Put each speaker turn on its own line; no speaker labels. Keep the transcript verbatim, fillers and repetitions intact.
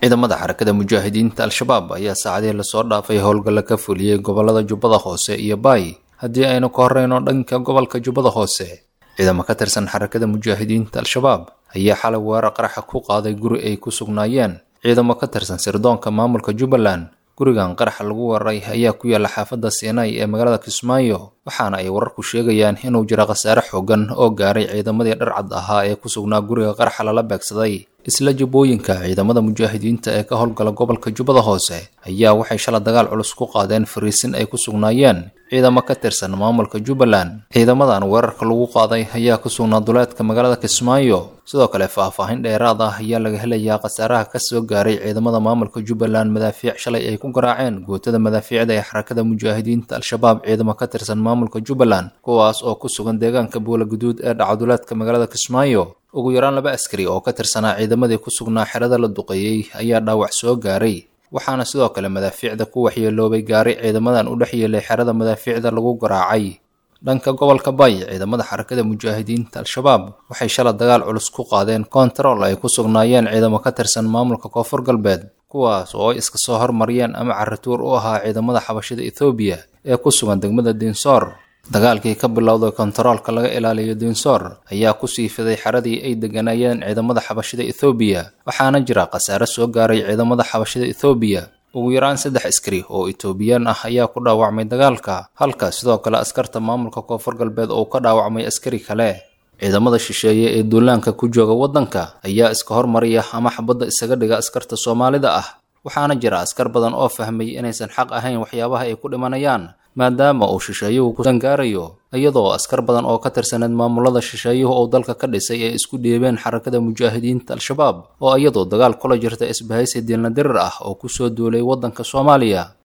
ciidamada xarakada mujaahidiinta al-shabaab ayaa saacadii lasoo dhaafay howlgalla ka fuliyey gobolada Jubbada Hoose iyo Bay. Haddii aynu ka horreyno dhanka gobolka Jubbada Hoose, ciidamo ka tirsan xarakada mujaahidiinta al-shabaab ayaa xalay weerar qarax ku qaaday guri ay ku sugnaayeen ciidamo ka tirsan sirdoonka maamulka Jubbaland. Gurigan qarax lagu weeraray ayaa ku yaala xaafadda Siinay ee magaalada Kismaayo, waxaana ay wararku sheegayaan inuu jiro khasaare xooggan oo gaaray ciidamadii dharcad ahaa ee ku sugnaa guriga qaraxa lala beegsaday. Isla Jubbooyinka, ciidamada mujaahidiinta ee ka howlgala gobolka Jubbada Hoose ayaa waxay shala dagaal culus ku qaadeen fariisin ay ku sugnaayeen ciidamo ka tirsan maamulka Jubbaland. Ciidamadan weerarka lagu qaaday ayaa ku sugnaa duleedka magaalada Kismaayo. Sidoo kale faahfaahin dheeraad ah ayaa laga helayaa khasaaraha ka soo gaaray ciidamada maamulka Jubbaland madaafiic shalay ay ku garaaceen gootada madaafiicda ee xarakada mujaahidiinta al-shabaab ciidamo ka tirsan maamulka Jubbaland, kuwaas oo ku sugan deegaanka Buula Guduud ee dhaca duleedka magaalada Kismaayo. Ugu yaraan laba askari oo ka tirsanaa ciidamadii ku sugnaa xerada la duqeeyey ayaa dhaawac soo gaaray, waxaana sidoo kale madaafiicda ku waxyeeloobay gaaray ciidamadan u dhex yeelay xerada madaafiicda lagu garaacay. Dhanka gobolka Bay, ciidamada xarakada mujaahidiinta al-shabaab waxay shala dagaal culus ku qaadeen kontarool ay ku sugnaayeen ciidamo ka tirsan maamulka Koonfur Galbeed, kuwaas oo ay iska soo hormariyeen ama carrituur u ahaa ciidamada xabashida Itoobiya ee ku sugan degmada Dinsoor. Dagaalkii ka bilowday kontaroolka laga ilaaliyo Dinsoor ayaa ku sii fiday xeradii ay deganayeen ciidamada xabashida Itoobiya, waxaana jira khasaare soo gaaray ciidamada xabashida Itoobiya. Ugu yaraan saddex askari oo Itoobiyaan ah ayaa ku dhaawacmay dagaalka, halka sidoo kale askarta maamulka Koonfur Galbeed oo ka dhaawacmay askari kale. Ciidamada shisheeye ee duulaanka ku jooga waddanka ayaa iska hormariya ama xabadda isaga dhiga askarta Soomaalida ah, waxaana jira askar badan oo fahmay inaysan xaq ahayn waxyaabaha ay ku dhimanayaan, maadaama uu shisheeyuhu ku dangaarayo, iyadoo askar badan oo ka tirsaneed maamulada shisheeyuhu oo dalka ka dhisay ee isku dhiibeen xarakada mujaahidiinta al-shabaab oo iyadoo dagaal kula jirta isbahaysi diilna dirir ah oo ku soo duulay waddanka Soomaaliya.